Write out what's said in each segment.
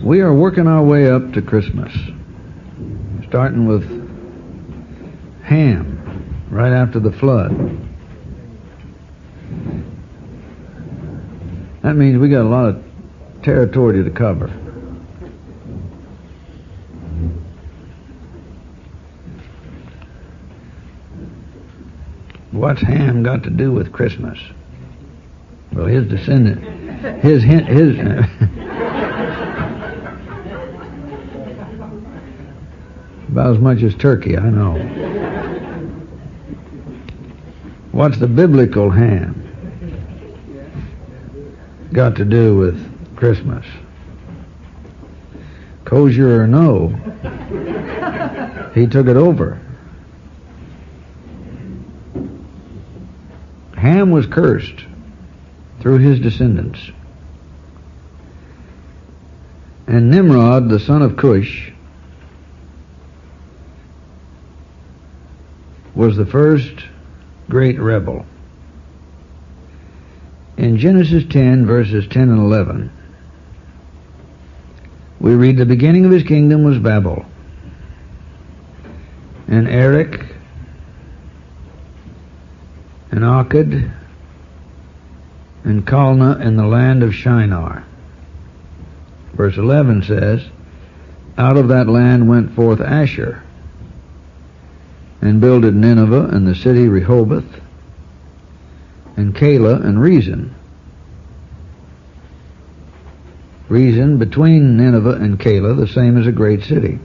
We are working our way up to Christmas, starting with Ham, right after the flood. That means we got a lot of territory to cover. What's Ham got to do with Christmas? Well, his descendant, his about as much as turkey, I know. What's the biblical Ham got to do with Christmas? Kosher or no, he took it over. Ham was cursed through his descendants. And Nimrod, the son of Cush, was the first great rebel. In Genesis 10, verses 10 and 11, we read, the beginning of his kingdom was Babel, and Erech, and Akkad, and Calneh in the land of Shinar. Verse 11 says, out of that land went forth Asher, and builded Nineveh and the city Rehoboth, and Calah and Rezin. Rezin between Nineveh and Calah, the same as a great city.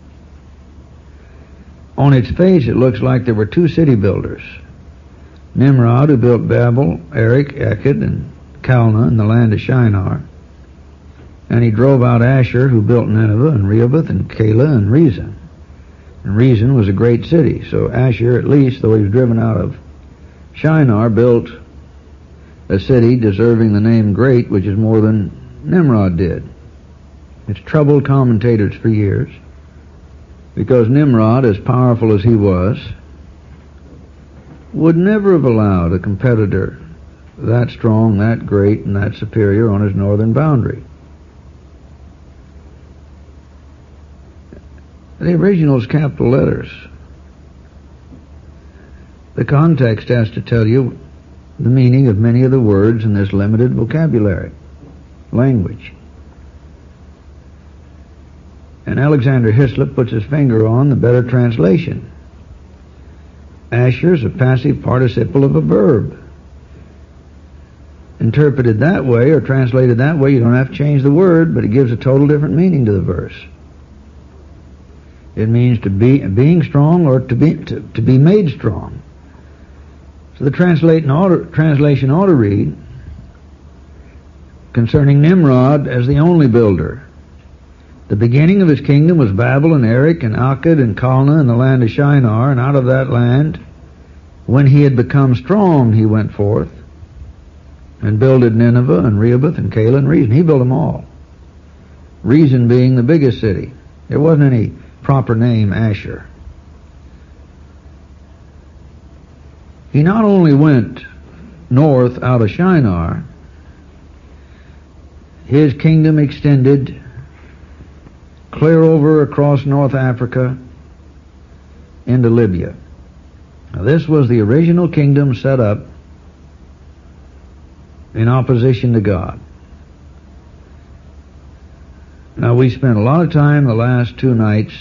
On its face it looks like there were two city builders. Nimrod, who built Babel, Erech, Akkad, and Calneh in the land of Shinar. And he drove out Asher, who built Nineveh, and Rehoboth, and Calah, and Rezin. And Rezin was a great city. So Asher, at least, though he was driven out of Shinar, built a city deserving the name great, which is more than Nimrod did. It's troubled commentators for years, because Nimrod, as powerful as he was, would never have allowed a competitor that strong, that great, and that superior on his northern boundary. The original is capital letters. The context has to tell you the meaning of many of the words in this limited vocabulary, language. And Alexander Hislop puts his finger on the better translation. Asher is a passive participle of a verb. Interpreted that way or translated that way, you don't have to change the word, but it gives a total different meaning to the verse. It means to be being strong or to be made strong. So the translation ought to read, concerning Nimrod as the only builder. The beginning of his kingdom was Babel and Erech and Akkad and Calneh in the land of Shinar, and out of that land, when he had become strong, he went forth and builded Nineveh and Rehoboth and Calah and Rezin. He built them all. Rezin being the biggest city. There wasn't any proper name Asher. He not only went north out of Shinar, his kingdom extended clear over across North Africa into Libya. Now, this was the original kingdom set up in opposition to God. Now, we spent a lot of time the last 2 nights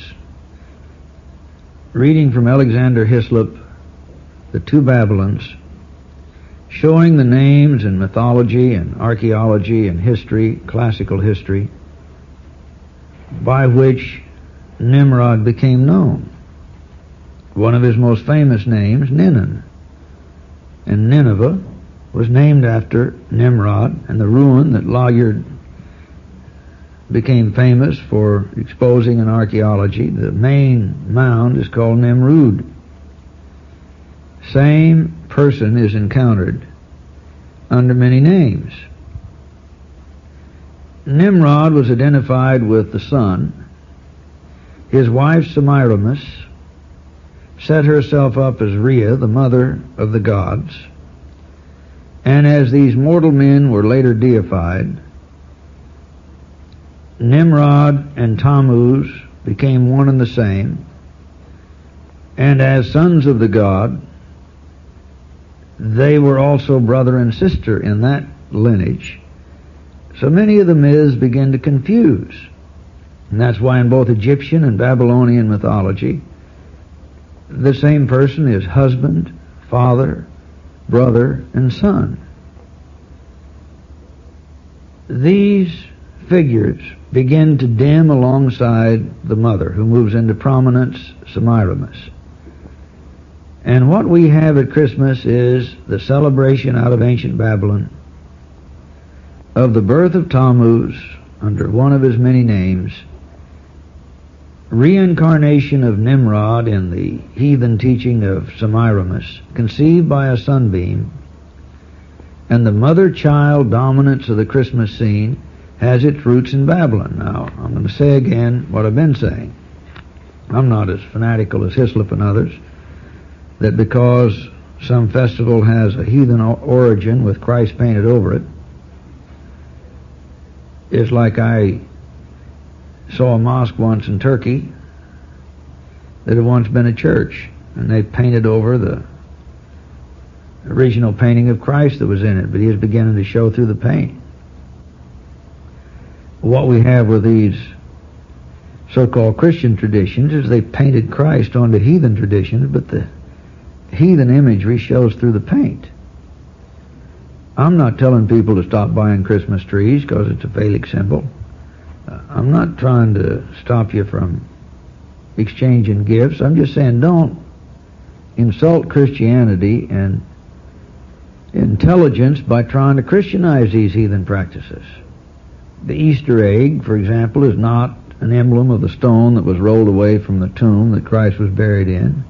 reading from Alexander Hislop, The Two Babylons, showing the names and mythology and archaeology and history, classical history, by which Nimrod became known. One of his most famous names, Ninan. And Nineveh was named after Nimrod, and the ruin that Layard became famous for exposing in archaeology, the main mound, is called Nimrud. Same person is encountered under many names. Nimrod was identified with the sun. His wife Semiramis set herself up as Rhea, the mother of the gods. And as these mortal men were later deified, Nimrod and Tammuz became one and the same, and as sons of the god, they were also brother and sister in that lineage. So many of the myths begin to confuse. And that's why in both Egyptian and Babylonian mythology, the same person is husband, father, brother, and son. These figures begin to dim alongside the mother, who moves into prominence, Semiramis. And what we have at Christmas is the celebration out of ancient Babylon of the birth of Tammuz under one of his many names, reincarnation of Nimrod in the heathen teaching of Semiramis, conceived by a sunbeam, and the mother-child dominance of the Christmas scene has its roots in Babylon. Now, I'm going to say again what I've been saying. I'm not as fanatical as Hislop and others, that because some festival has a heathen origin with Christ painted over it, it's like I saw a mosque once in Turkey that had once been a church, and they painted over the original painting of Christ that was in it, but he was beginning to show through the paint. What we have with these so-called Christian traditions is they painted Christ onto heathen traditions, but the heathen imagery shows through the paint. I'm not telling people to stop buying Christmas trees because it's a phallic symbol. I'm not trying to stop you from exchanging gifts. I'm just saying don't insult Christianity and intelligence by trying to Christianize these heathen practices. The Easter egg, for example, is not an emblem of the stone that was rolled away from the tomb that Christ was buried in.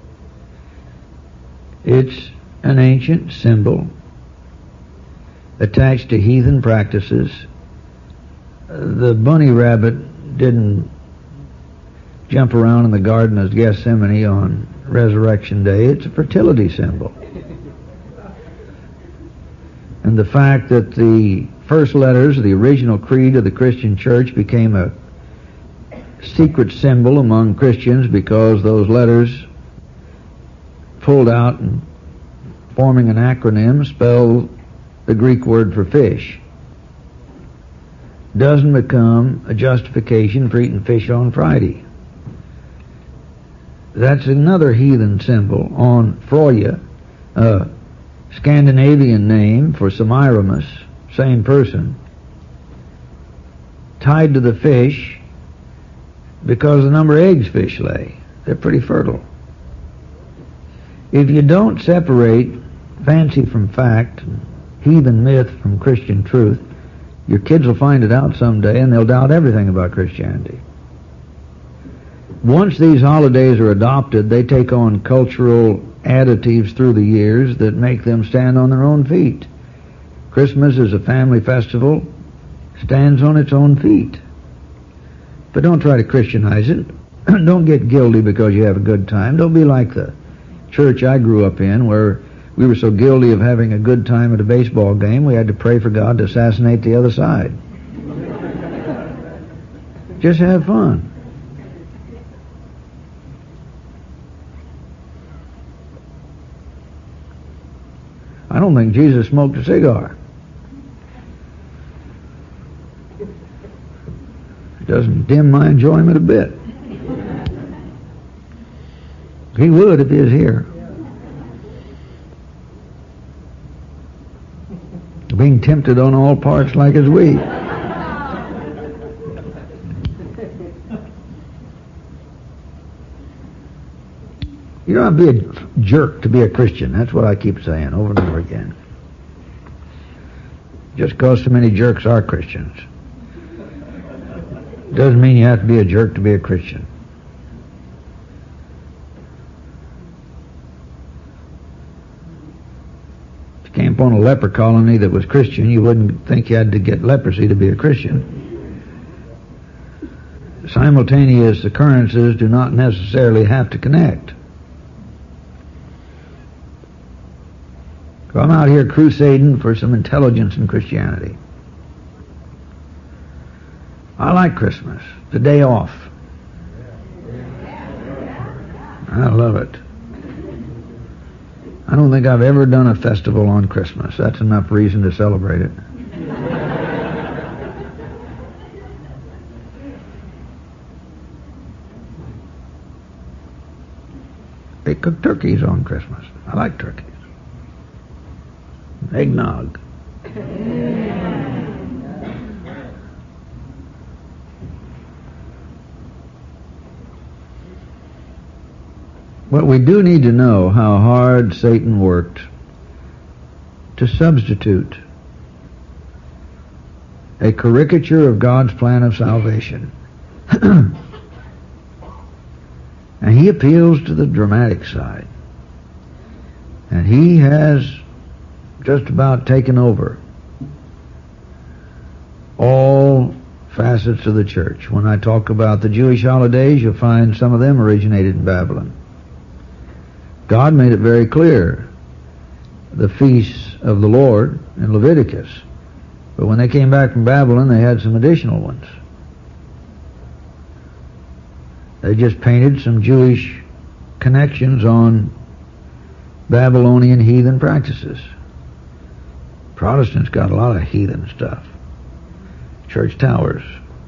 It's an ancient symbol attached to heathen practices. The bunny rabbit didn't jump around in the Garden of Gethsemane on Resurrection Day. It's a fertility symbol. And the fact that the first letters of the original creed of the Christian church became a secret symbol among Christians because those letters pulled out and forming an acronym spell the Greek word for fish, doesn't become a justification for eating fish on Friday. That's another heathen symbol on Froya, a Scandinavian name for Semiramis, same person, tied to the fish because of the number of eggs fish lay. They're pretty fertile. If you don't separate fancy from fact, heathen myth from Christian truth, your kids will find it out someday and they'll doubt everything about Christianity. Once these holidays are adopted, they take on cultural additives through the years that make them stand on their own feet. Christmas is a family festival, stands on its own feet. But don't try to Christianize it. Don't get guilty because you have a good time. Don't be like the church I grew up in, where we were so guilty of having a good time at a baseball game we had to pray for God to assassinate the other side. Just have fun. I don't think Jesus smoked a cigar. It doesn't dim my enjoyment a bit. He would if he was here. Being tempted on all parts like as we. You don't have to be a jerk to be a Christian. That's what I keep saying over and over again. Just because so many jerks are Christians doesn't mean you have to be a jerk to be a Christian. If you came upon a leper colony that was Christian, you wouldn't think you had to get leprosy to be a Christian. Simultaneous occurrences do not necessarily have to connect. So I'm out here crusading for some intelligence in Christianity. I like Christmas. The day off. I love it. I don't think I've ever done a festival on Christmas. That's enough reason to celebrate it. They cook turkeys on Christmas. I like turkeys. Eggnog. But we do need to know how hard Satan worked to substitute a caricature of God's plan of salvation. And he appeals to the dramatic side. And he has just about taken over all facets of the church. When I talk about the Jewish holidays, you'll find some of them originated in Babylon. God made it very clear, the feasts of the Lord in Leviticus. But when they came back from Babylon, they had some additional ones. They just painted some Jewish connections on Babylonian heathen practices. Protestants got a lot of heathen stuff. Church towers.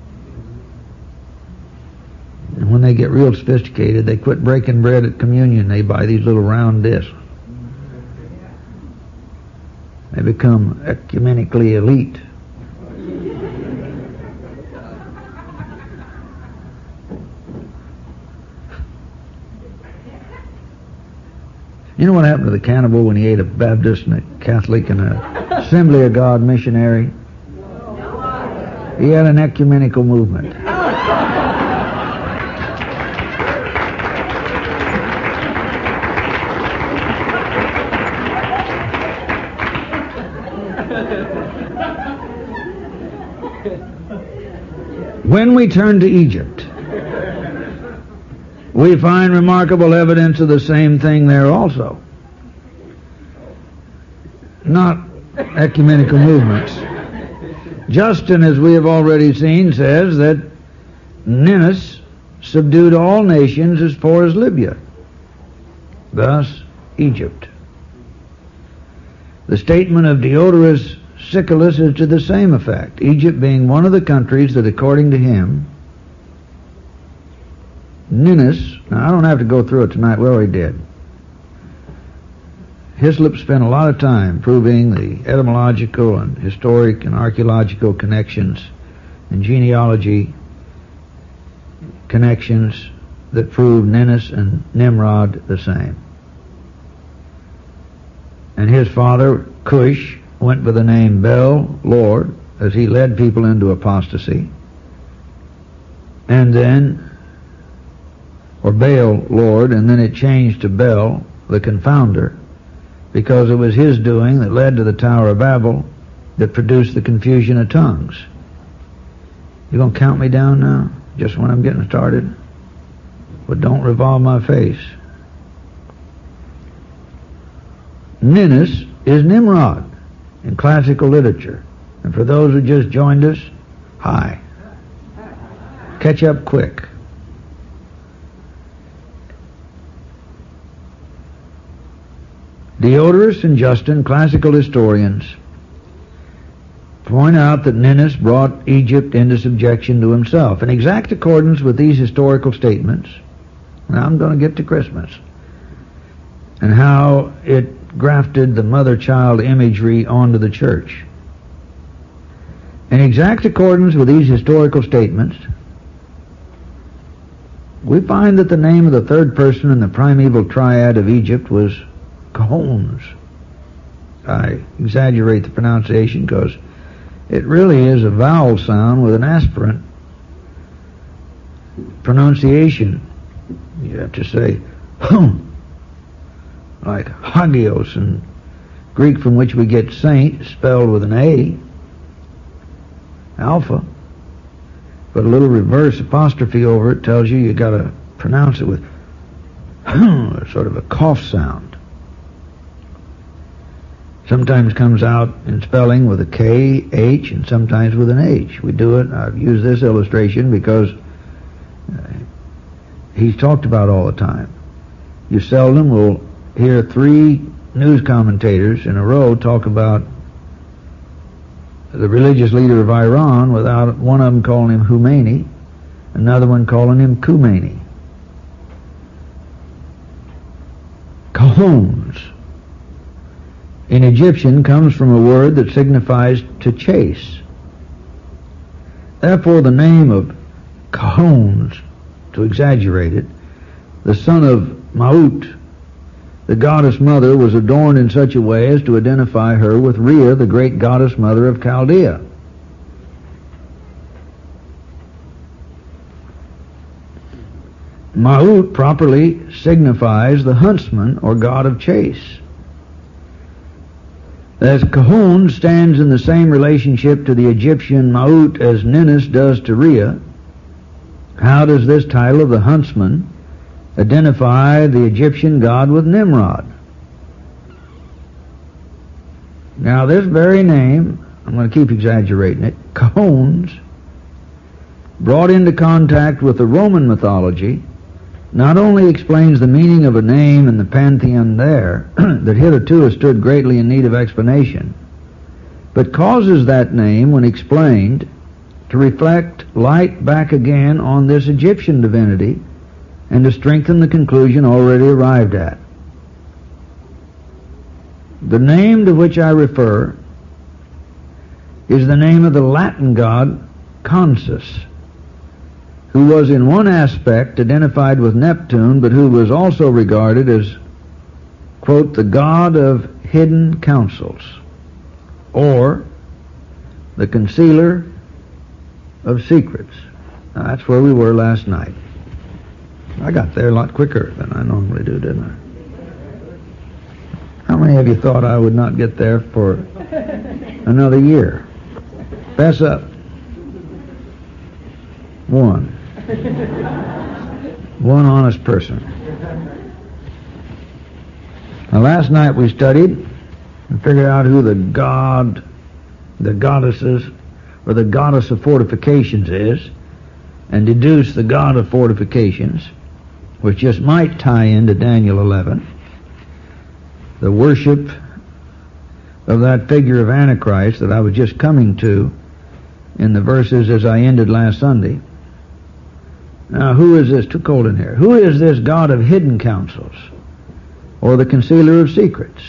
And when they get real sophisticated, they quit breaking bread at communion. They buy these little round discs. They become ecumenically elite. You know what happened to the cannibal when he ate a Baptist and a Catholic and a Assembly of God missionary? He had an ecumenical movement. When we turn to Egypt, we find remarkable evidence of the same thing there also. Not ecumenical movements. Justin, as we have already seen, says that Ninus subdued all nations as far as Libya, thus Egypt. The statement of Diodorus Siculus is to the same effect, Egypt being one of the countries that, according to him, Ninus, now I don't have to go through it tonight, we already did. Hislop spent a lot of time proving the etymological and historic and archaeological connections and genealogy connections that prove Ninus and Nimrod the same. And his father, Cush, went by the name Bel, Lord, as he led people into apostasy. And then, or Baal, Lord, and then it changed to Bel, the confounder, because it was his doing that led to the Tower of Babel that produced the confusion of tongues. You gonna count me down now? Just when I'm getting started? But don't revolve my face. Ninus is Nimrod in classical literature. And for those who just joined us, hi. Catch up quick. Diodorus and Justin, classical historians, point out that Ninus brought Egypt into subjection to himself. In exact accordance with these historical statements, now I'm going to get to Christmas, and how it grafted the mother-child imagery onto the church. In exact accordance with these historical statements, we find that the name of the third person in the primeval triad of Egypt was Cahones. I exaggerate the pronunciation because it really is a vowel sound with an aspirant pronunciation. You have to say like hagios in Greek, from which we get saint, spelled with an A, alpha, but a little reverse apostrophe over it tells you got to pronounce it with sort of a cough sound. Sometimes comes out in spelling with a K, H, and sometimes with an H. We do it. I've used this illustration because he's talked about all the time. You seldom will hear three news commentators in a row talk about the religious leader of Iran without one of them calling him Khomeini, another one calling him Khomeini. Cajones in Egyptian comes from a word that signifies to chase. Therefore the name of Cajones, to exaggerate it, the son of Maut, the goddess mother, was adorned in such a way as to identify her with Rhea, the great goddess mother of Chaldea. Maut properly signifies the huntsman or god of chase. As Cajon stands in the same relationship to the Egyptian Maut as Ninus does to Rhea, how does this title of the huntsman identify the Egyptian god with Nimrod? Now this very name, I'm going to keep exaggerating it, Cajones, brought into contact with the Roman mythology, not only explains the meaning of a name in the pantheon there that hitherto has stood greatly in need of explanation, but causes that name, when explained, to reflect light back again on this Egyptian divinity and to strengthen the conclusion already arrived at. The name to which I refer is the name of the Latin god Consus, who was in one aspect identified with Neptune, but who was also regarded as, quote, the god of hidden counsels, or the concealer of secrets. Now, that's where we were last night. I got there a lot quicker than I normally do, didn't I? How many of you thought I would not get there for another year? Fess up. One. One honest person. Now last night we studied and figured out who the goddesses, or the goddess of fortifications is, and deduced the god of fortifications, which just might tie into Daniel 11, the worship of that figure of Antichrist that I was just coming to in the verses as I ended last Sunday. Now, who is this? Too cold in here. Who is this god of hidden counsels, or the concealer of secrets?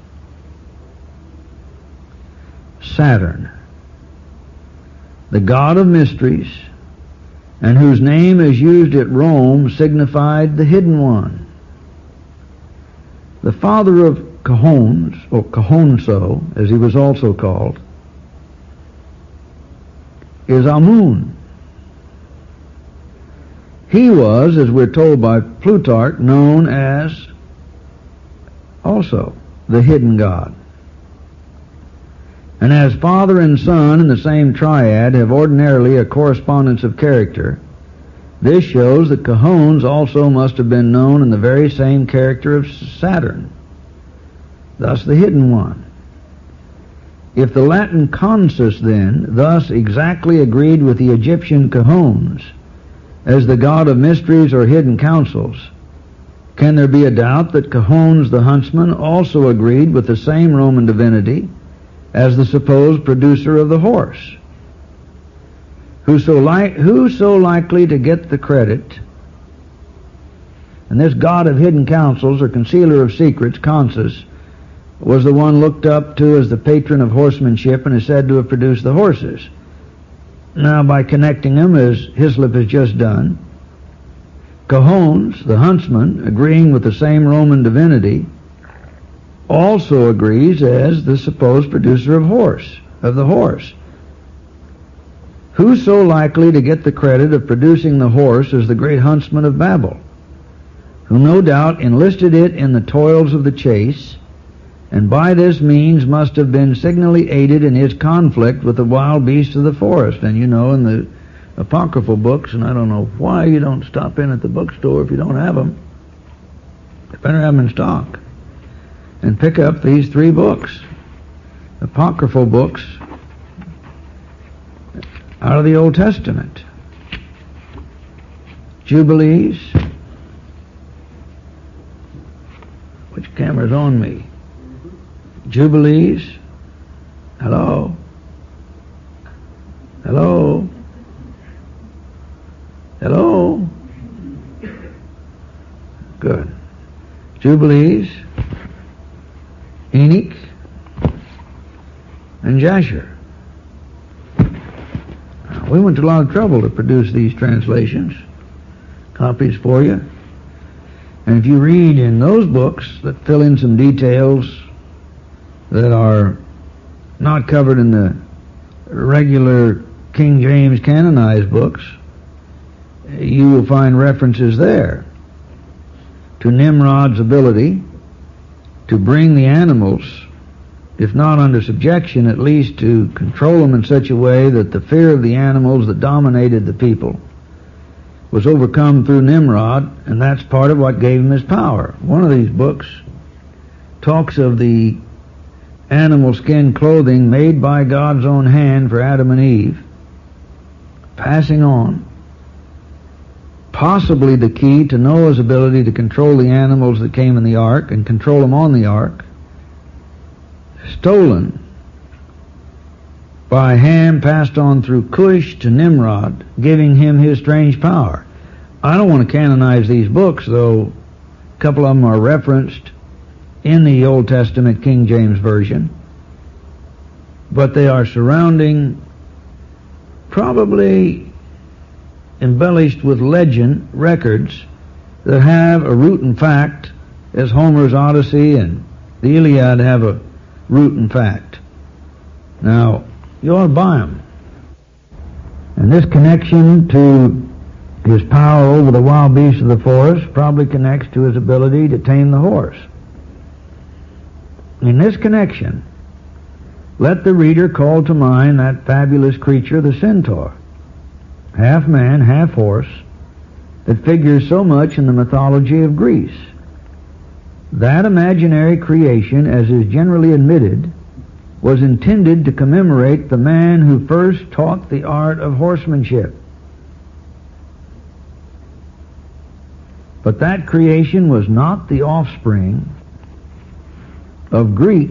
Saturn, the god of mysteries, and whose name is used at Rome, signified the hidden one. The father of Cajones, or Cahonso, as he was also called, is Amun. He was, as we're told by Plutarch, known as also the hidden god. And as father and son in the same triad have ordinarily a correspondence of character, this shows that Cajones also must have been known in the very same character of Saturn, thus the hidden one. If the Latin Consus then thus exactly agreed with the Egyptian Cajones as the god of mysteries or hidden counsels, can there be a doubt that Cajones the huntsman also agreed with the same Roman divinity as the supposed producer of the horse? Who so likely to get the credit? And this god of hidden counsels, or concealer of secrets, Consus, was the one looked up to as the patron of horsemanship and is said to have produced the horses. Now, by connecting them, as Hislop has just done, Cajones, the huntsman, agreeing with the same Roman divinity, also agrees as the supposed producer of the horse. Who so likely to get the credit of producing the horse as the great huntsman of Babel, who no doubt enlisted it in the toils of the chase, and by this means must have been signally aided in his conflict with the wild beasts of the forest. And you know, in the apocryphal books, and I don't know why you don't stop in at the bookstore if you don't have them. You better have them in stock. And pick up these 3 books. apocryphal books out of the Old Testament. Jubilees. Which camera's on me? Jubilees. Hello? Hello? Hello? Good. Jubilees, Enoch, and Jasher. We went to a lot of trouble to produce these translations. Copies for you. And if you read in those books that fill in some details that are not covered in the regular King James canonized books, you will find references there to Nimrod's ability to bring the animals, if not under subjection, at least to control them in such a way that the fear of the animals that dominated the people was overcome through Nimrod, and that's part of what gave him his power. One of these books talks of the animal skin clothing made by God's own hand for Adam and Eve, passing on, possibly the key to Noah's ability to control the animals that came in the ark and control them on the ark, stolen by Ham, passed on through Cush to Nimrod, giving him his strange power. I don't want to canonize these books, though a couple of them are referenced in the Old Testament King James Version, but they are surrounding, probably embellished with legend, records that have a root and fact, as Homer's Odyssey and the Iliad have a root and fact. Now, you ought to buy them. And this connection to his power over the wild beasts of the forest probably connects to his ability to tame the horse. In this connection, let the reader call to mind that fabulous creature, the centaur, half man, half horse, that figures so much in the mythology of Greece. That imaginary creation, as is generally admitted, was intended to commemorate the man who first taught the art of horsemanship. But that creation was not the offspring of Greek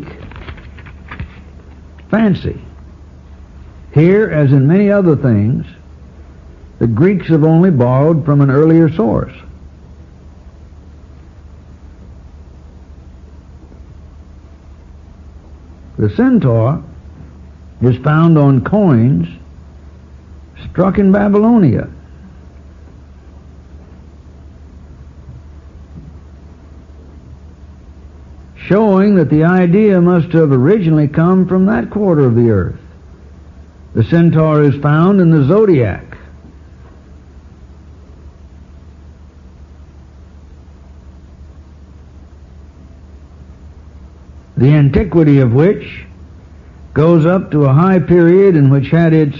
fancy. Here, as in many other things, the Greeks have only borrowed from an earlier source. The centaur is found on coins struck in Babylonia. Showing that the idea must have originally come from that quarter of the earth. The centaur is found in the zodiac. The antiquity of which goes up to a high period in which had its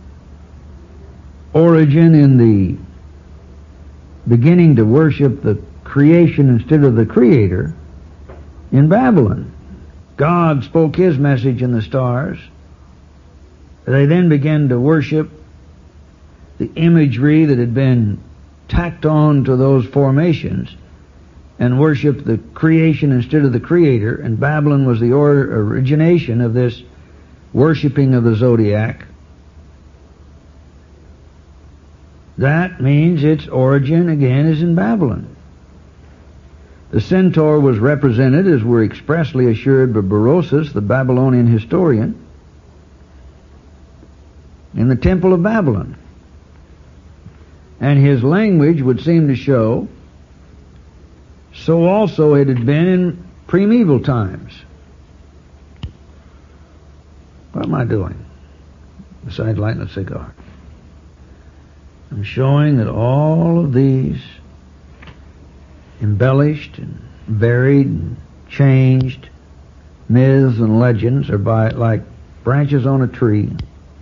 origin in the beginning to worship the creation instead of the creator in Babylon. God spoke his message in the stars. They then began to worship the imagery that had been tacked on to those formations and worship the creation instead of the creator, and Babylon was the origination of this worshiping of the zodiac. That means its origin again is in Babylon. The centaur was represented, as we're expressly assured by Berosus, the Babylonian historian, in the Temple of Babylon. And his language would seem to show so also it had been in primeval times. What am I doing besides lighting a cigar? I'm showing that all of these embellished and varied and changed myths and legends are like branches on a tree.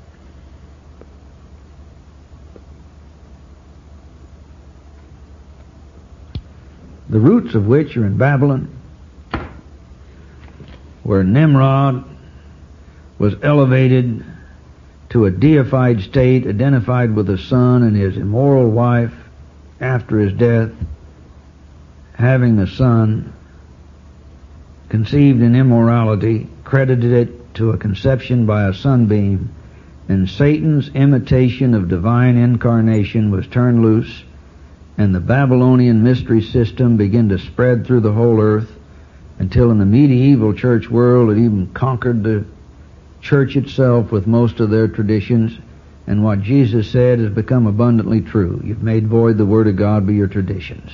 The roots of which are in Babylon, where Nimrod was elevated to a deified state, identified with the son and his immoral wife after his death, having a son conceived in immorality, credited it to a conception by a sunbeam, and Satan's imitation of divine incarnation was turned loose, and the Babylonian mystery system began to spread through the whole earth until in the medieval church world it even conquered the church itself with most of their traditions, and what Jesus said has become abundantly true. You've made void the Word of God by your traditions.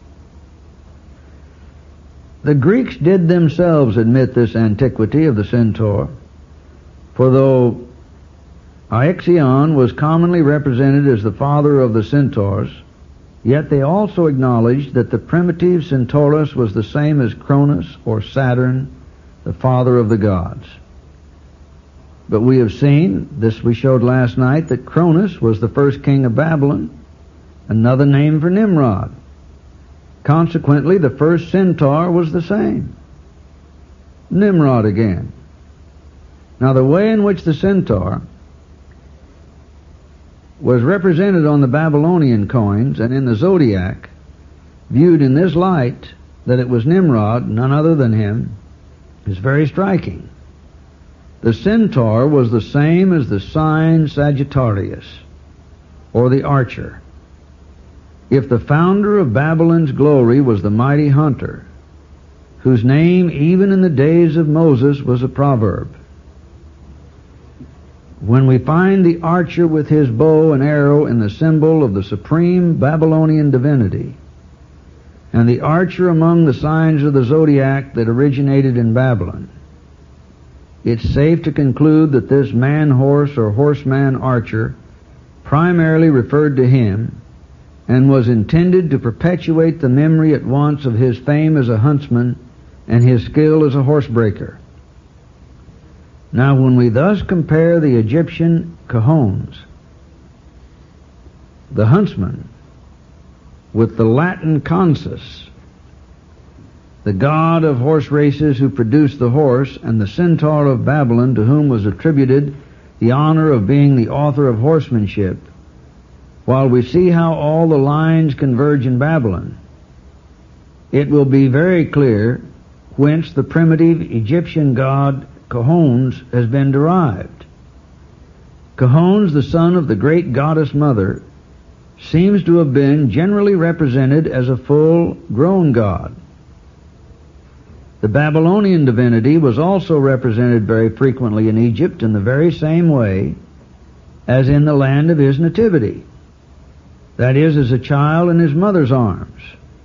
The Greeks did themselves admit this antiquity of the centaur, for though Ixion was commonly represented as the father of the centaurs, yet they also acknowledged that the primitive Centaurus was the same as Cronus or Saturn, the father of the gods. But we have seen, this we showed last night, that Cronus was the first king of Babylon, another name for Nimrod. Consequently, the first centaur was the same. Nimrod again. Now, the way in which the centaur was represented on the Babylonian coins and in the zodiac, viewed in this light, that it was Nimrod, none other than him, is very striking. The centaur was the same as the sign Sagittarius, or the archer. If the founder of Babylon's glory was the mighty hunter, whose name even in the days of Moses was a proverb, when we find the archer with his bow and arrow in the symbol of the supreme Babylonian divinity, and the archer among the signs of the zodiac that originated in Babylon, it's safe to conclude that this man-horse or horseman archer primarily referred to him and was intended to perpetuate the memory at once of his fame as a huntsman and his skill as a horsebreaker. Now, when we thus compare the Egyptian Cahons, the huntsman, with the Latin Consus, the god of horse races who produced the horse, and the centaur of Babylon, to whom was attributed the honor of being the author of horsemanship, while we see how all the lines converge in Babylon, it will be very clear whence the primitive Egyptian god Cahons has been derived. Cahons, the son of the great goddess mother, seems to have been generally represented as a full-grown god. The Babylonian divinity was also represented very frequently in Egypt in the very same way as in the land of his nativity, that is, as a child in his mother's arms.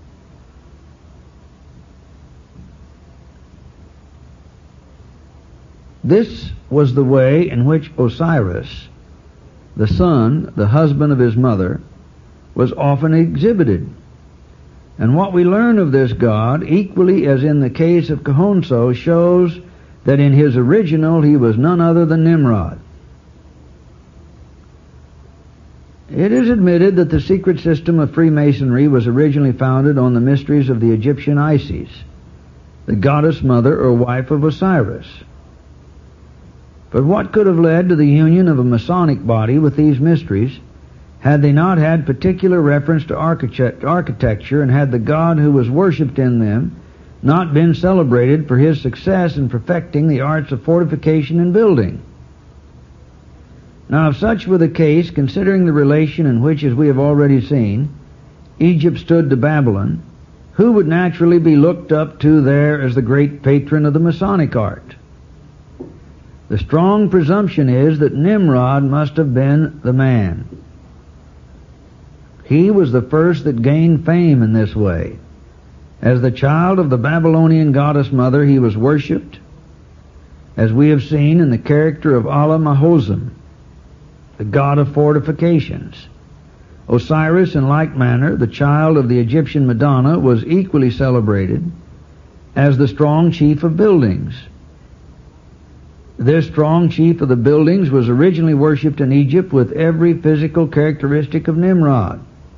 This was the way in which Osiris, the son, the husband of his mother, was often exhibited. And what we learn of this god, equally as in the case of Cahonso, shows that in his original he was none other than Nimrod. It is admitted that the secret system of Freemasonry was originally founded on the mysteries of the Egyptian Isis, the goddess mother or wife of Osiris. But what could have led to the union of a Masonic body with these mysteries had they not had particular reference to architecture, and had the God who was worshipped in them not been celebrated for his success in perfecting the arts of fortification and building? Now, if such were the case, considering the relation in which, as we have already seen, Egypt stood to Babylon, who would naturally be looked up to there as the great patron of the Masonic art? The strong presumption is that Nimrod must have been the man. He was the first that gained fame in this way. As the child of the Babylonian goddess mother, he was worshipped, as we have seen, in the character of Allah Mahozem, the god of fortifications. Osiris, in like manner, the child of the Egyptian Madonna, was equally celebrated as the strong chief of buildings. This strong chief of the buildings was originally worshipped in Egypt with every physical characteristic of Nimrod.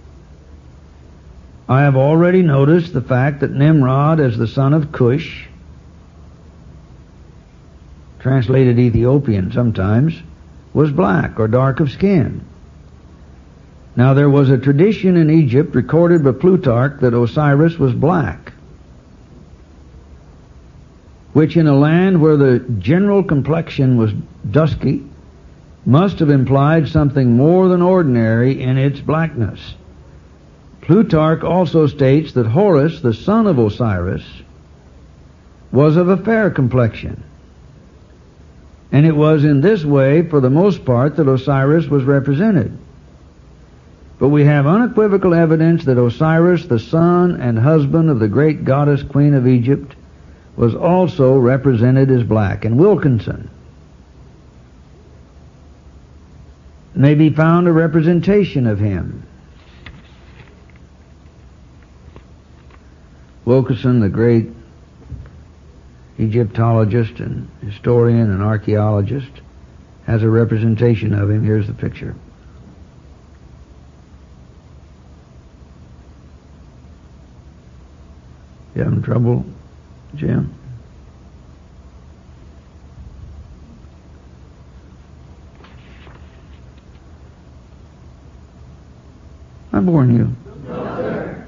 I have already noticed the fact that Nimrod, as the son of Cush, translated Ethiopian sometimes, was black or dark of skin. Now there was a tradition in Egypt recorded by Plutarch that Osiris was black, which in a land where the general complexion was dusky must have implied something more than ordinary in its blackness. Plutarch also states that Horus, the son of Osiris, was of a fair complexion. And it was in this way, for the most part, that Osiris was represented. But we have unequivocal evidence that Osiris, the son and husband of the great goddess Queen of Egypt, was also represented as black. And Wilkinson may be found a representation of him. Wilkinson, the great Egyptologist and historian and archaeologist, has a representation of him. Here's the picture. You having trouble, Jim? I warn you. No, sir.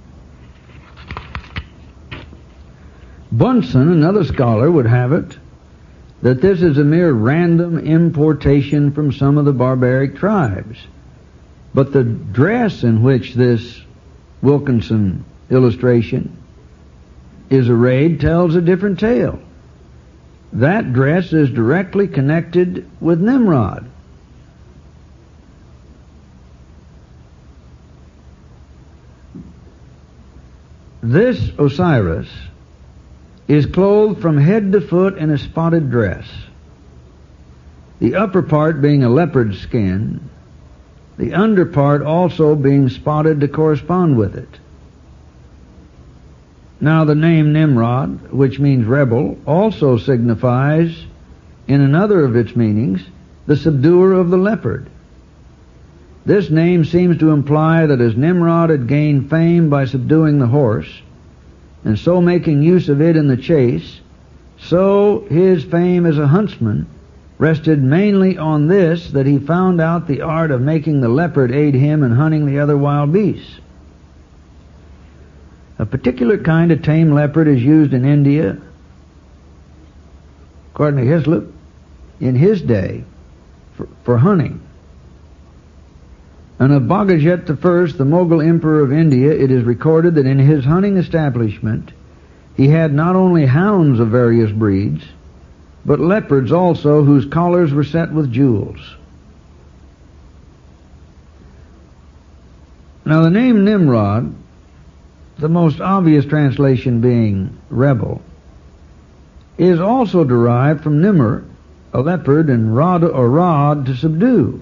Bunsen, another scholar, would have it that this is a mere random importation from some of the barbaric tribes. But the dress in which this Wilkinson illustration is arrayed tells a different tale. That dress is directly connected with Nimrod. This Osiris is clothed from head to foot in a spotted dress, the upper part being a leopard skin, the under part also being spotted to correspond with it. Now the name Nimrod, which means rebel, also signifies, in another of its meanings, the subduer of the leopard. This name seems to imply that as Nimrod had gained fame by subduing the horse, and so making use of it in the chase, so his fame as a huntsman rested mainly on this, that he found out the art of making the leopard aid him in hunting the other wild beasts. A particular kind of tame leopard is used in India, according to Hislop, in his day, for hunting. And of Bagajet I, the Mughal emperor of India, it is recorded that in his hunting establishment he had not only hounds of various breeds, but leopards also, whose collars were set with jewels. Now the name Nimrod, the most obvious translation being rebel, is also derived from Nimr, a leopard, and rod or rod, to subdue.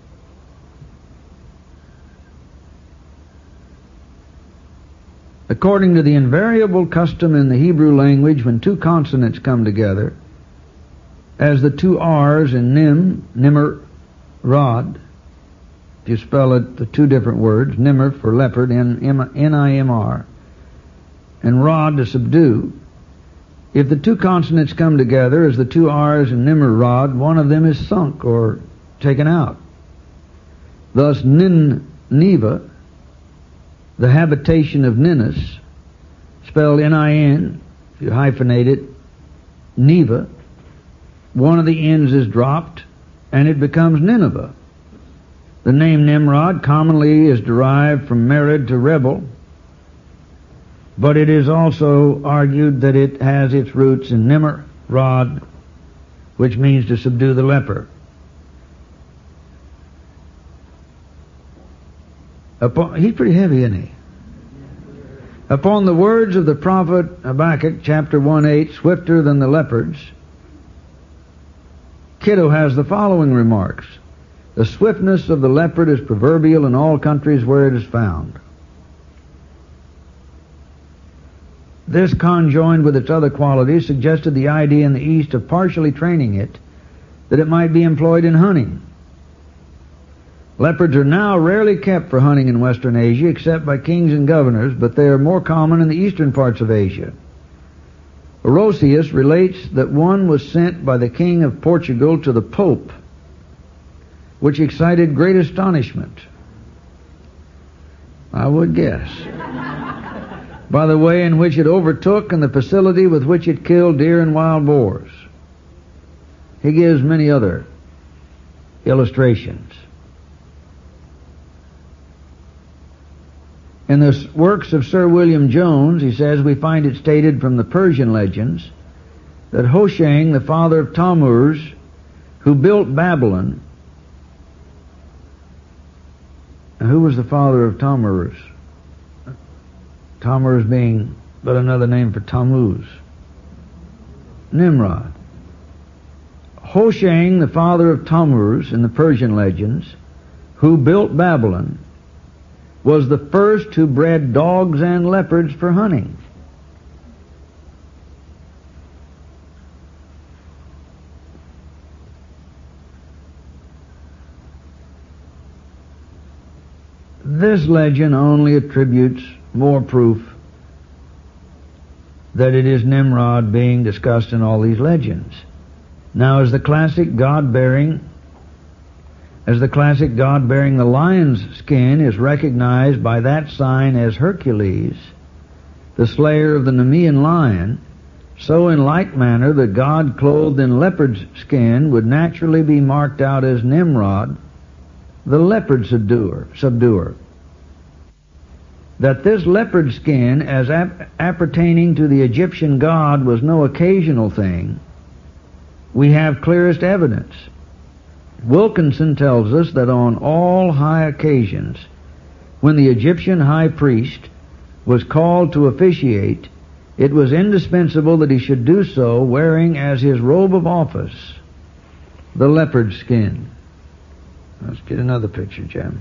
According to the invariable custom in the Hebrew language, when two consonants come together, as the two R's in Nimr, rod, if you spell it the two different words, Nimr for leopard, N-I-M-R, and rod to subdue, if the two consonants come together as the two R's in Nimr, rod, one of them is sunk or taken out. Thus Nineveh, the habitation of Ninus, spelled N-I-N, if you hyphenate it, Neva, one of the N's is dropped, and it becomes Nineveh. The name Nimrod commonly is derived from merid to rebel, but it is also argued that it has its roots in Nimr, rod, which means to subdue the leper. He's pretty heavy, isn't he? Upon the words of the prophet Habakkuk, chapter 1:8, swifter than the leopards, Kiddo has the following remarks. The swiftness of the leopard is proverbial in all countries where it is found. This, conjoined with its other qualities, suggested the idea in the East of partially training it, that it might be employed in hunting. Leopards are now rarely kept for hunting in Western Asia, except by kings and governors, but they are more common in the eastern parts of Asia. Orosius relates that one was sent by the King of Portugal to the Pope, which excited great astonishment, I would guess, by the way in which it overtook and the facility with which it killed deer and wild boars. He gives many other illustrations. In the works of Sir William Jones, he says, we find it stated from the Persian legends that Hoshang, the father of Tammuz, who built Babylon. Now, who was the father of Tammuz? Tammuz being but another name for Tammuz. Nimrod. Hoshang, the father of Tammuz in the Persian legends, who built Babylon, was the first who bred dogs and leopards for hunting. This legend only attributes more proof that it is Nimrod being discussed in all these legends. Now, as the classic God bearing the lion's skin is recognized by that sign as Hercules, the slayer of the Nemean lion, so in like manner the God clothed in leopard's skin would naturally be marked out as Nimrod, the leopard subduer. That this leopard skin, as appertaining to the Egyptian god, was no occasional thing, we have clearest evidence. Wilkinson tells us that on all high occasions, when the Egyptian high priest was called to officiate, it was indispensable that he should do so wearing as his robe of office the leopard skin. Let's get another picture, Jim.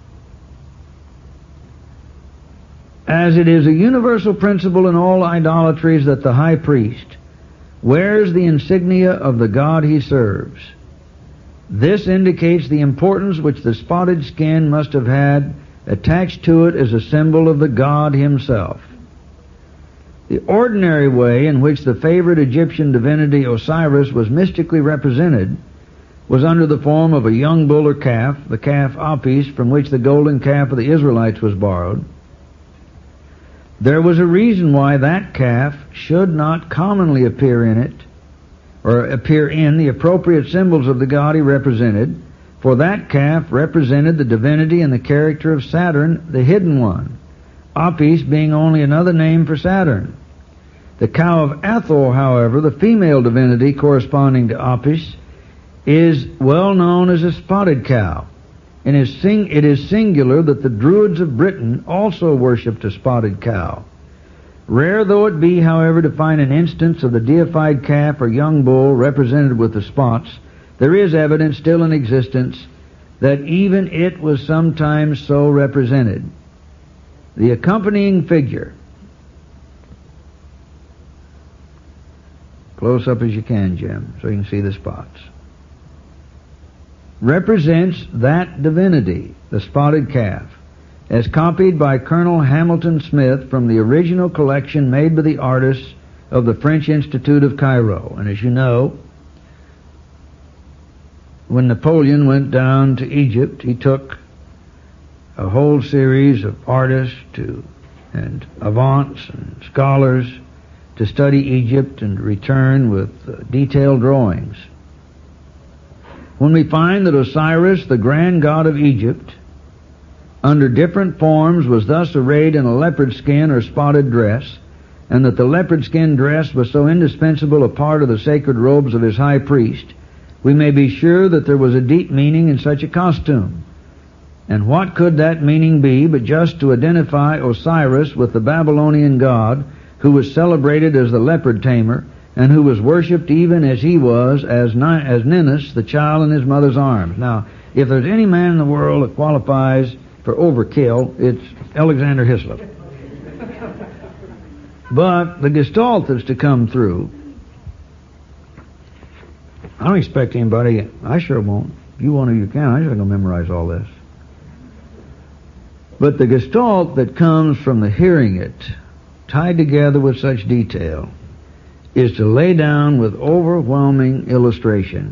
As it is a universal principle in all idolatries that the high priest wears the insignia of the god he serves, this indicates the importance which the spotted skin must have had attached to it as a symbol of the god himself. The ordinary way in which the favorite Egyptian divinity Osiris was mystically represented was under the form of a young bull or calf, the calf Apis, from which the golden calf of the Israelites was borrowed. There was a reason why that calf should not commonly appear in the appropriate symbols of the god he represented, for that calf represented the divinity and the character of Saturn, the hidden one, Apis being only another name for Saturn. The cow of Hathor, however, the female divinity corresponding to Apis, is well known as a spotted cow, and it is singular that the Druids of Britain also worshipped a spotted cow. Rare though it be, however, to find an instance of the deified calf or young bull represented with the spots, there is evidence still in existence that even it was sometimes so represented. The accompanying figure, close up as you can, Jim, so you can see the spots, represents that divinity, the spotted calf, as copied by Colonel Hamilton Smith from the original collection made by the artists of the French Institute of Cairo. And as you know, when Napoleon went down to Egypt, he took a whole series of artists and savants and scholars to study Egypt and return with detailed drawings. When we find that Osiris, the grand god of Egypt, under different forms was thus arrayed in a leopard skin or spotted dress, and that the leopard skin dress was so indispensable a part of the sacred robes of his high priest, we may be sure that there was a deep meaning in such a costume. And what could that meaning be but just to identify Osiris with the Babylonian god, who was celebrated as the leopard tamer, and who was worshipped even as he was as Ninus, the child in his mother's arms. Now, if there's any man in the world that qualifies for overkill, it's Alexander Hislop. But the Gestalt that's to come through, I don't expect anybody, I sure won't. If you want to, you can. I'm just going to memorize all this. But the Gestalt that comes from the hearing it, tied together with such detail, is to lay down with overwhelming illustration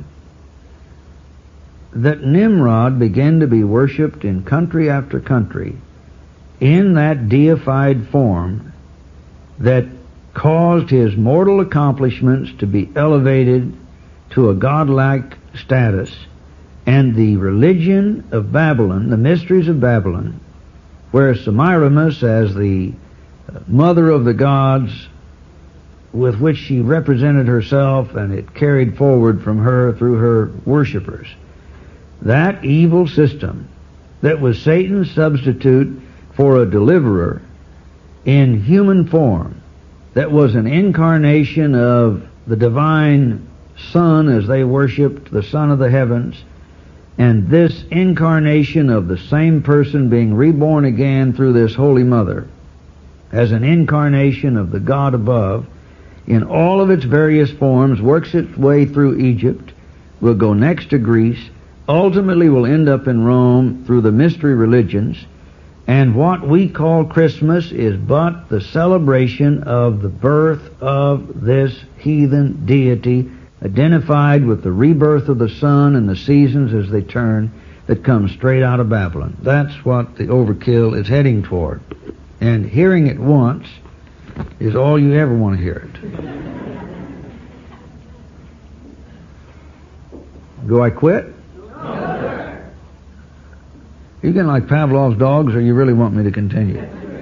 that Nimrod began to be worshipped in country after country in that deified form that caused his mortal accomplishments to be elevated to a godlike status, and the religion of Babylon, the mysteries of Babylon, where Semiramis, as the mother of the gods with which she represented herself, and it carried forward from her through her worshippers, that evil system that was Satan's substitute for a deliverer in human form, that was an incarnation of the divine Son as they worshipped the Son of the heavens, and this incarnation of the same person being reborn again through this Holy Mother as an incarnation of the God above in all of its various forms, works its way through Egypt, will go next to Greece, ultimately will end up in Rome through the mystery religions, and what we call Christmas is but the celebration of the birth of this heathen deity, identified with the rebirth of the sun and the seasons as they turn, that comes straight out of Babylon. That's what the overkill is heading toward. And hearing it once is all you ever want to hear it. Do I quit? You getting like Pavlov's dogs, or you really want me to continue?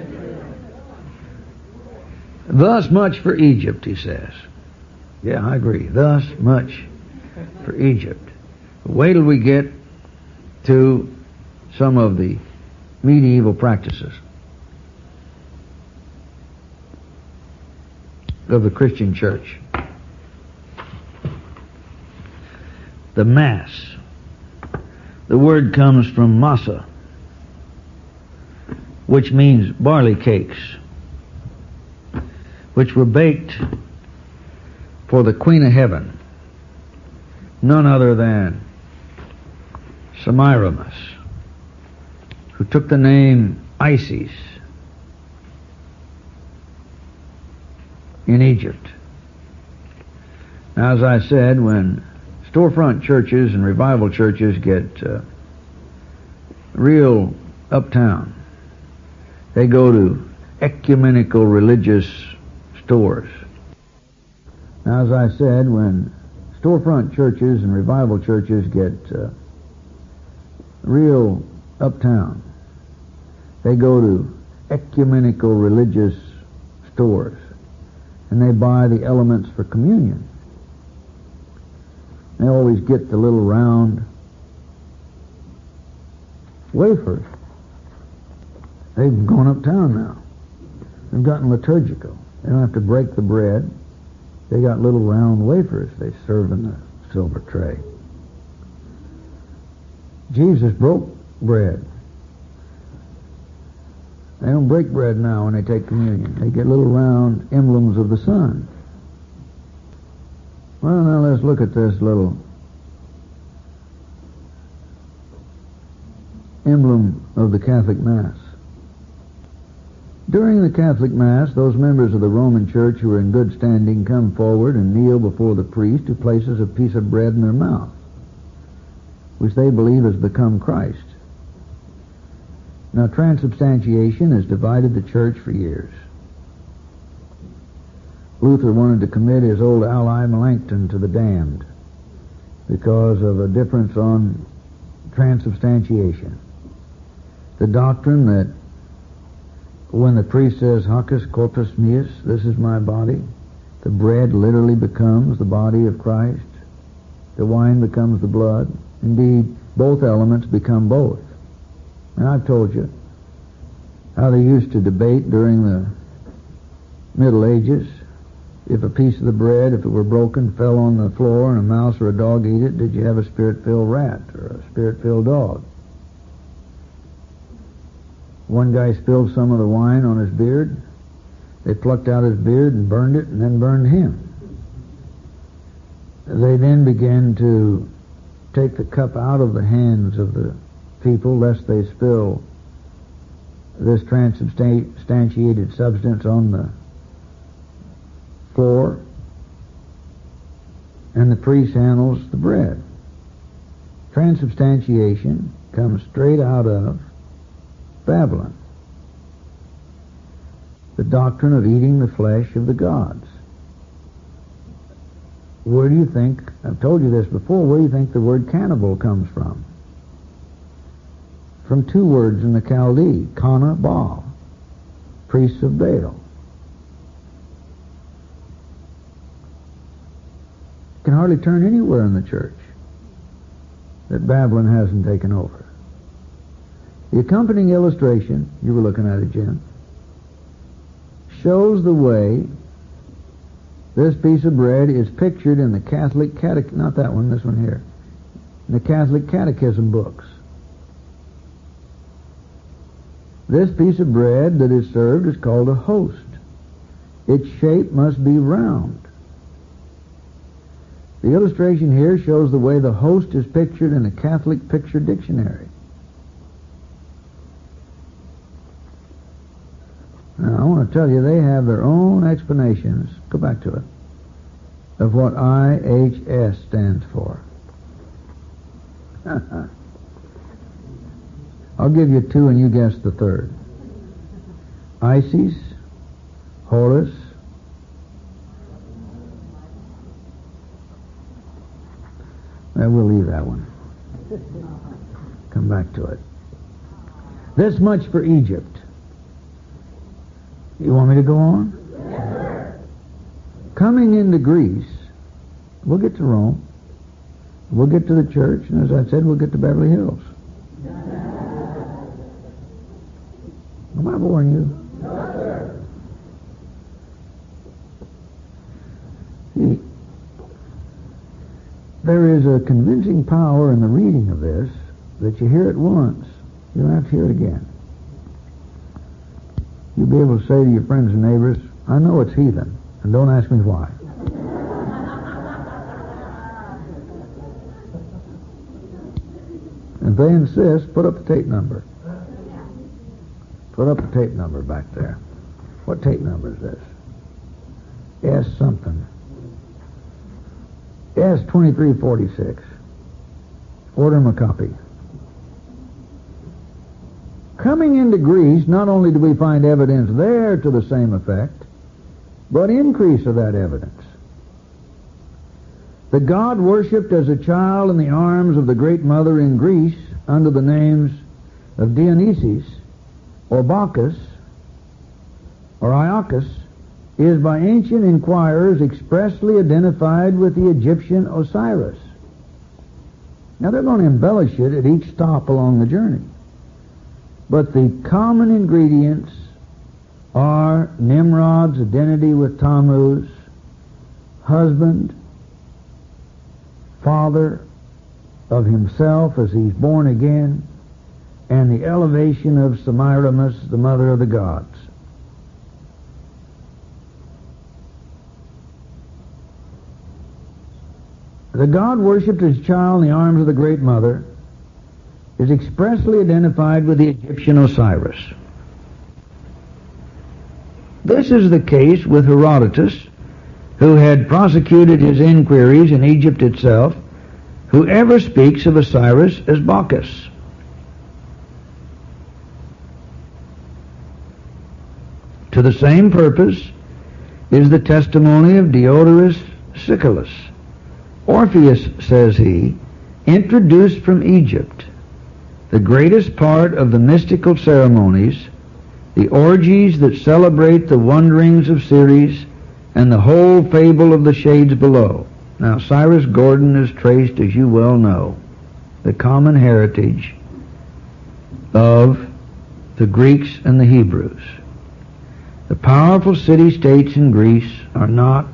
Thus much for Egypt, he says. Yeah, I agree. Thus much for Egypt. Wait till we get to some of the medieval practices of the Christian church. The Mass. The word comes from masa, which means barley cakes, which were baked for the Queen of Heaven, none other than Semiramis, who took the name Isis in Egypt. Now, as I said, when storefront churches and revival churches get real uptown, they go to ecumenical religious stores. Now, as I said, when storefront churches and revival churches get real uptown, they go to ecumenical religious stores and they buy the elements for communion. They always get the little round wafers. They've gone uptown now. They've gotten liturgical. They don't have to break the bread. They got little round wafers they serve in the silver tray. Jesus broke bread. They don't break bread now when they take communion. They get little round emblems of the sun. Well, now let's look at this little emblem of the Catholic Mass. During the Catholic Mass, those members of the Roman Church who are in good standing come forward and kneel before the priest, who places a piece of bread in their mouth, which they believe has become Christ. Now, transubstantiation has divided the Church for years. Luther wanted to commit his old ally Melanchthon to the damned because of a difference on transubstantiation. The doctrine that when the priest says, "Hocus corpus meus," this is my body, the bread literally becomes the body of Christ. The wine becomes the blood. Indeed, both elements become both. And I've told you how they used to debate during the Middle Ages. If a piece of the bread, if it were broken, fell on the floor and a mouse or a dog ate it, did you have a spirit-filled rat or a spirit-filled dog? One guy spilled some of the wine on his beard. They plucked out his beard and burned it and then burned him. They then began to take the cup out of the hands of the people lest they spill this transubstantiated substance on the floor. and the priest handles the bread. Transubstantiation comes straight out of Babylon. The doctrine of eating the flesh of the gods. Where do you think, I've told you this before, where do you think the word cannibal comes from? From two words in the Chaldee, Kana, Baal, priests of Baal. You can hardly turn anywhere in the church that Babylon hasn't taken over. The accompanying illustration, you were looking at it, Jim, shows the way this piece of bread is pictured in the Catholic catechism, not that one, this one here, in the Catholic catechism books. This piece of bread that is served is called a host. Its shape must be round. The illustration here shows the way the host is pictured in a Catholic picture dictionary. Now, I want to tell you, they have their own explanations, go back to it, of what IHS stands for. I'll give you two and you guess the third. Isis, Horus, well, we'll leave that one. Come back to it. This much for Egypt. You want me to go on? Yes, sir. Coming into Greece, we'll get to Rome, we'll get to the church, and as I said, we'll get to Beverly Hills. Am I boring you? No, sir. See, there is a convincing power in the reading of this that you hear it once, you don't have to hear it again. You'll be able to say to your friends and neighbors, I know it's heathen, and don't ask me why. If they insist, put up the tape number. Put up the tape number back there. What tape number is this? S something. S2346. Order them a copy. Coming into Greece, not only do we find evidence there to the same effect, but increase of that evidence. The god worshipped as a child in the arms of the Great Mother in Greece under the names of Dionysus, or Bacchus, or Iacchus, is by ancient inquirers expressly identified with the Egyptian Osiris. Now they're going to embellish it at each stop along the journey. But the common ingredients are Nimrod's identity with Tammuz, husband, father of himself as he's born again, and the elevation of Semiramis, the mother of the gods. The god worshipped as a child in the arms of the Great Mother is expressly identified with the Egyptian Osiris. This is the case with Herodotus, who had prosecuted his inquiries in Egypt itself, who ever speaks of Osiris as Bacchus. To the same purpose is the testimony of Diodorus Siculus. Orpheus, says he, introduced from Egypt the greatest part of the mystical ceremonies, the orgies that celebrate the wanderings of Ceres, and the whole fable of the shades below. Now, Cyrus Gordon is traced, as you well know, the common heritage of the Greeks and the Hebrews. The powerful city-states in Greece are not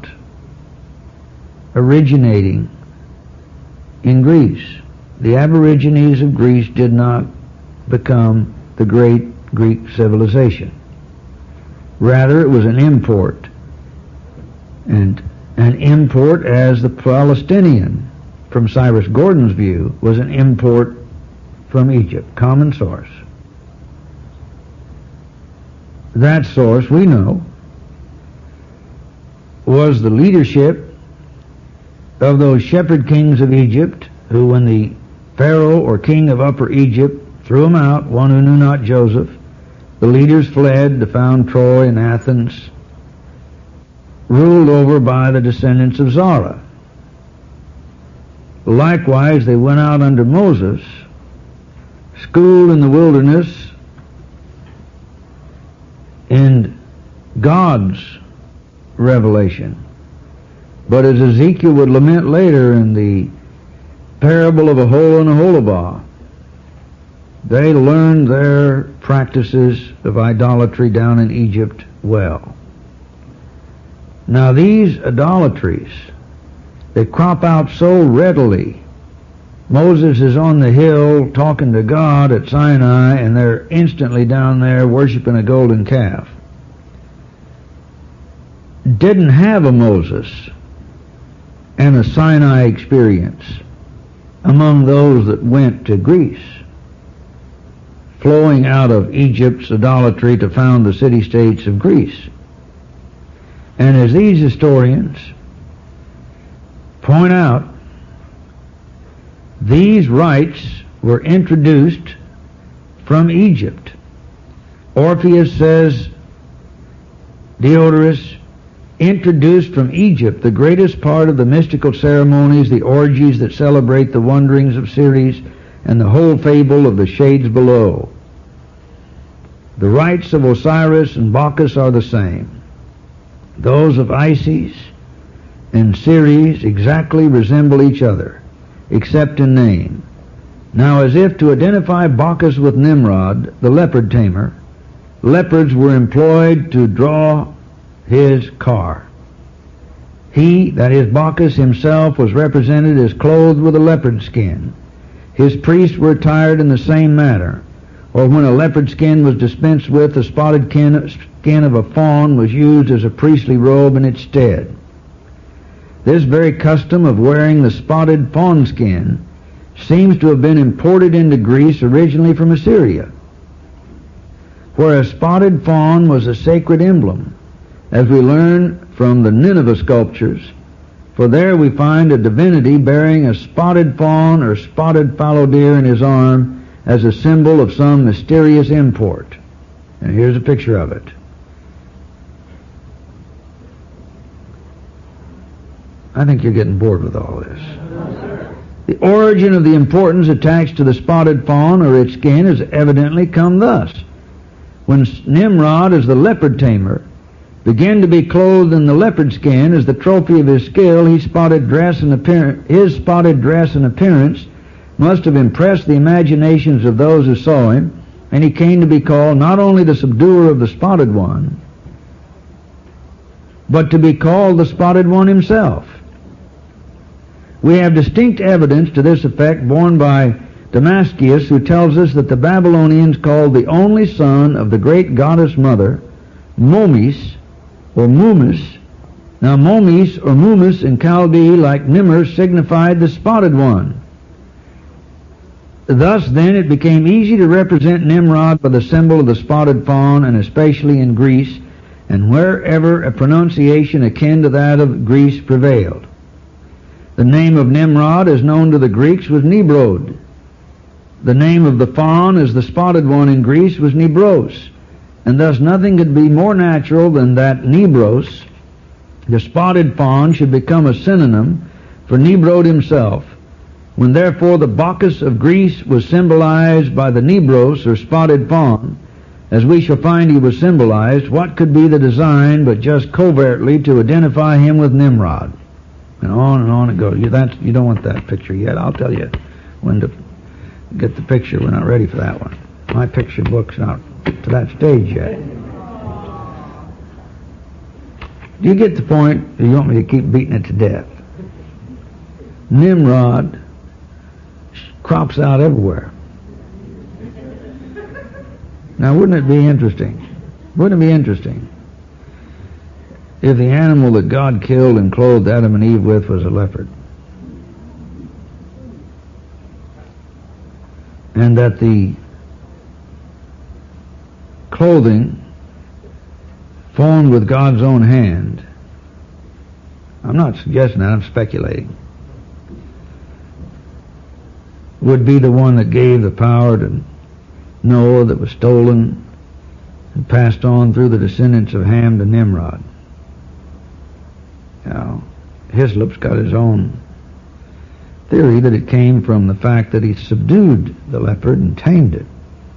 originating in Greece. The Aborigines of Greece did not become the great Greek civilization. Rather, it was an import. And an import, as the Palestinian, from Cyrus Gordon's view, was an import from Egypt, common source. That source, we know, was the leadership of those shepherd kings of Egypt, who when the Pharaoh or king of Upper Egypt threw them out, one who knew not Joseph, the leaders fled to found Troy and Athens, ruled over by the descendants of Zerah. Likewise, they went out under Moses, schooled in the wilderness in God's revelation. But as Ezekiel would lament later in the parable of a hole in a Holabah, they learned their practices of idolatry down in Egypt well. Now these idolatries, they crop out so readily. Moses is on the hill talking to God at Sinai, and they're instantly down there worshiping a golden calf. Didn't have a Moses and a Sinai experience among those that went to Greece, flowing out of Egypt's idolatry to found the city-states of Greece. And as these historians point out, these rites were introduced from Egypt. Orpheus says, Diodorus introduced from Egypt the greatest part of the mystical ceremonies, the orgies that celebrate the wanderings of Ceres, and the whole fable of the shades below. The rites of Osiris and Bacchus are the same. Those of Isis and Ceres exactly resemble each other, except in name. Now, as if to identify Bacchus with Nimrod, the leopard tamer, leopards were employed to draw his car. He, that is Bacchus himself, was represented as clothed with a leopard skin. His priests were attired in the same manner, or when a leopard skin was dispensed with, the spotted skin of a fawn was used as a priestly robe in its stead. This very custom of wearing the spotted fawn skin seems to have been imported into Greece originally from Assyria, where a spotted fawn was a sacred emblem, as we learn from the Nineveh sculptures, for there we find a divinity bearing a spotted fawn or spotted fallow deer in his arm as a symbol of some mysterious import. And here's a picture of it. I think you're getting bored with all this. The origin of the importance attached to the spotted fawn or its skin has evidently come thus. When Nimrod, as the leopard tamer, began to be clothed in the leopard skin as the trophy of his skill, his spotted dress and appearance must have impressed the imaginations of those who saw him, and he came to be called not only the subduer of the spotted one, but to be called the spotted one himself. We have distinct evidence to this effect borne by Damascius, who tells us that the Babylonians called the only son of the great goddess mother Momis, or Mumis. Now Momis or Mumis in Chaldee, like Nimmer, signified the spotted one. Thus then it became easy to represent Nimrod by the symbol of the spotted fawn, and especially in Greece, and wherever a pronunciation akin to that of Greece prevailed. The name of Nimrod, as known to the Greeks, was Nebrod. The name of the fawn, as the spotted one in Greece, was Nebros. And thus nothing could be more natural than that Nebros, the spotted fawn, should become a synonym for Nebrod himself. When therefore the Bacchus of Greece was symbolized by the Nebros, or spotted fawn, as we shall find he was symbolized, what could be the design but just covertly to identify him with Nimrod? And on it goes. You don't want that picture yet. I'll tell you when to get the picture. We're not ready for that one. My picture book's not to that stage yet. Do you get the point? Or you want me to keep beating it to death? Nimrod crops out everywhere. Now, wouldn't it be interesting? Wouldn't it be interesting if the animal that God killed and clothed Adam and Eve with was a leopard? And that the clothing formed with God's own hand, I'm not suggesting that, I'm speculating, would be the one that gave the power to Noah that was stolen and passed on through the descendants of Ham to Nimrod. Now, Hislop's got his own theory that it came from the fact that he subdued the leopard and tamed it.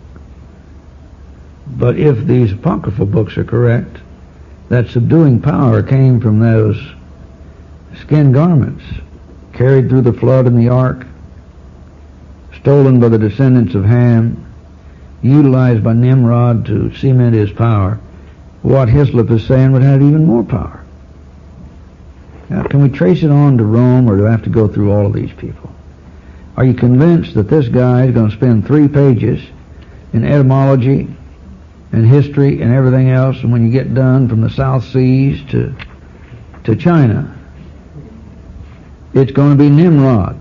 But if these apocryphal books are correct, that subduing power came from those skin garments carried through the flood in the ark, stolen by the descendants of Ham, utilized by Nimrod to cement his power. What Hislop is saying would have even more power. Now, can we trace it on to Rome, or do I have to go through all of these people? Are you convinced that this guy is going to spend 3 pages in etymology and history and everything else, and when you get done from the South Seas to China, it's going to be Nimrod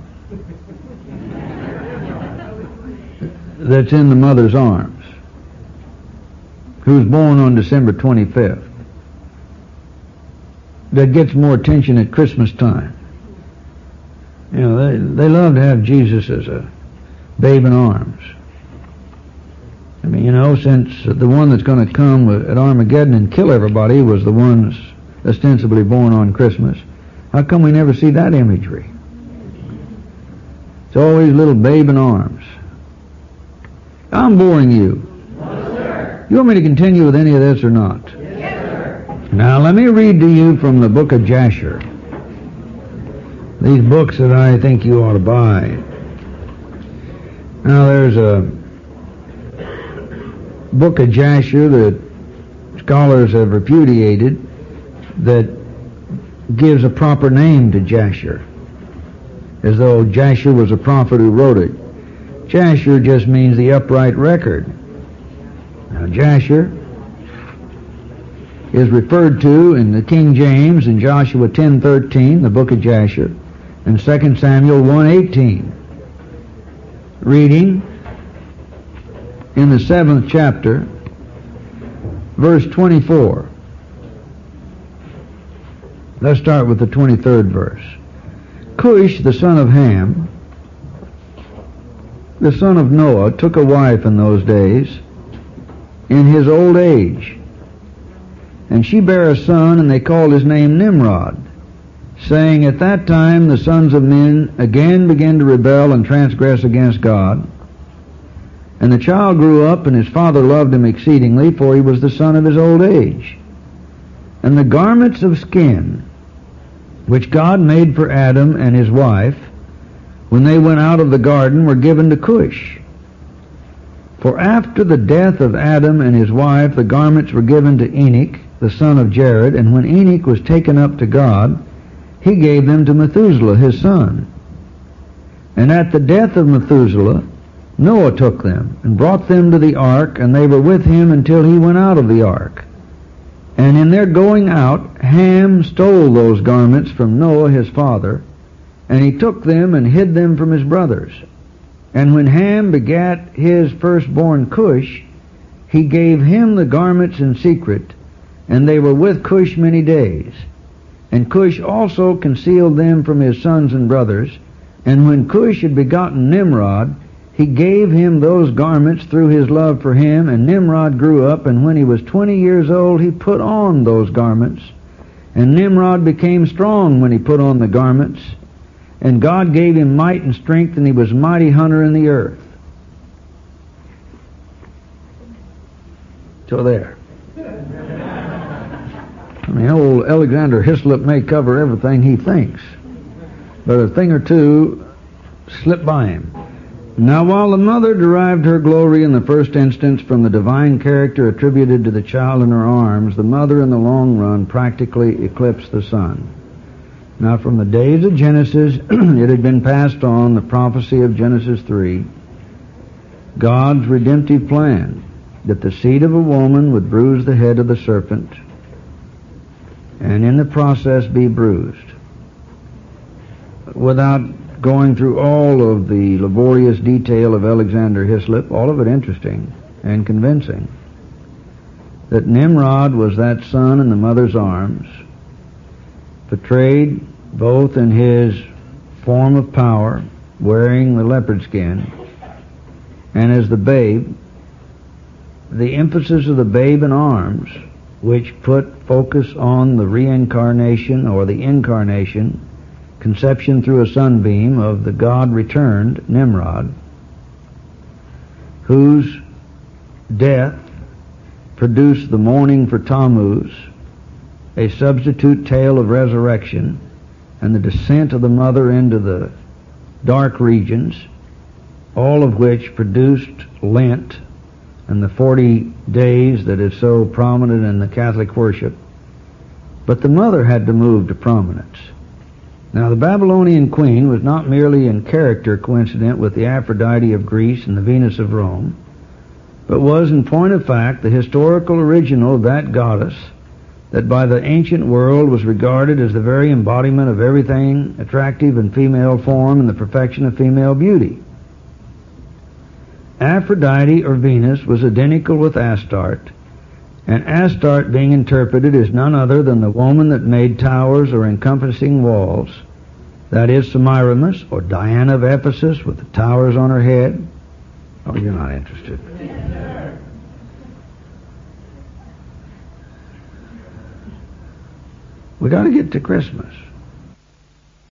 that's in the mother's arms, who's born on December 25th, that gets more attention at Christmas time. You know, they love to have Jesus as a babe in arms. I mean, you know, since the one that's going to come at Armageddon and kill everybody was the one ostensibly born on Christmas, how come we never see that imagery? It's always little babe in arms. I'm boring you. No, sir. You want me to continue with any of this or not? Yes, sir. Now, let me read to you from the book of Jasher. These books that I think you ought to buy. Now, there's a book of Jasher that scholars have repudiated that gives a proper name to Jasher, as though Jasher was a prophet who wrote it. Jasher just means the upright record. Now, Jasher is referred to in the King James in Joshua 10:13, the book of Jasher, and 2 Samuel 1:18. Reading in the 7th chapter, verse 24. Let's start with the 23rd verse. Cush, the son of Ham, the son of Noah, took a wife in those days in his old age, and she bare a son, and they called his name Nimrod, saying, at that time the sons of men again began to rebel and transgress against God. And the child grew up, and his father loved him exceedingly, for he was the son of his old age. And the garments of skin, which God made for Adam and his wife, when they went out of the garden, were given to Cush. For after the death of Adam and his wife, the garments were given to Enoch, the son of Jared, and when Enoch was taken up to God, he gave them to Methuselah, his son. And at the death of Methuselah, Noah took them and brought them to the ark, and they were with him until he went out of the ark. And in their going out, Ham stole those garments from Noah his father, and he took them and hid them from his brothers. And when Ham begat his firstborn Cush, he gave him the garments in secret, and they were with Cush many days. And Cush also concealed them from his sons and brothers. And when Cush had begotten Nimrod, he gave him those garments through his love for him, and Nimrod grew up, and when he was 20 years old, he put on those garments. And Nimrod became strong when he put on the garments, and God gave him might and strength, and he was a mighty hunter in the earth. So there. I mean, old Alexander Hislop may cover everything he thinks, but a thing or two slipped by him. Now, while the mother derived her glory in the first instance from the divine character attributed to the child in her arms, the mother in the long run practically eclipsed the son. Now, from the days of Genesis, it had been passed on, the prophecy of Genesis 3, God's redemptive plan, that the seed of a woman would bruise the head of the serpent, and in the process be bruised. Without going through all of the laborious detail of Alexander Hislop, all of it interesting and convincing, that Nimrod was that son in the mother's arms, portrayed both in his form of power wearing the leopard skin, and as the babe, the emphasis of the babe in arms, which put focus on the reincarnation or the incarnation, conception through a sunbeam of the God returned, Nimrod, whose death produced the mourning for Tammuz, a substitute tale of resurrection, and the descent of the mother into the dark regions, all of which produced Lent and the 40 days that is so prominent in the Catholic worship. But the mother had to move to prominence. Now, the Babylonian queen was not merely in character coincident with the Aphrodite of Greece and the Venus of Rome, but was, in point of fact, the historical original of that goddess that by the ancient world was regarded as the very embodiment of everything attractive in female form and the perfection of female beauty. Aphrodite, or Venus, was identical with Astarte, and Astarte being interpreted as none other than the woman that made towers or encompassing walls, that is Semiramis, or Diana of Ephesus, with the towers on her head. Oh, you're not interested. We got to get to Christmas.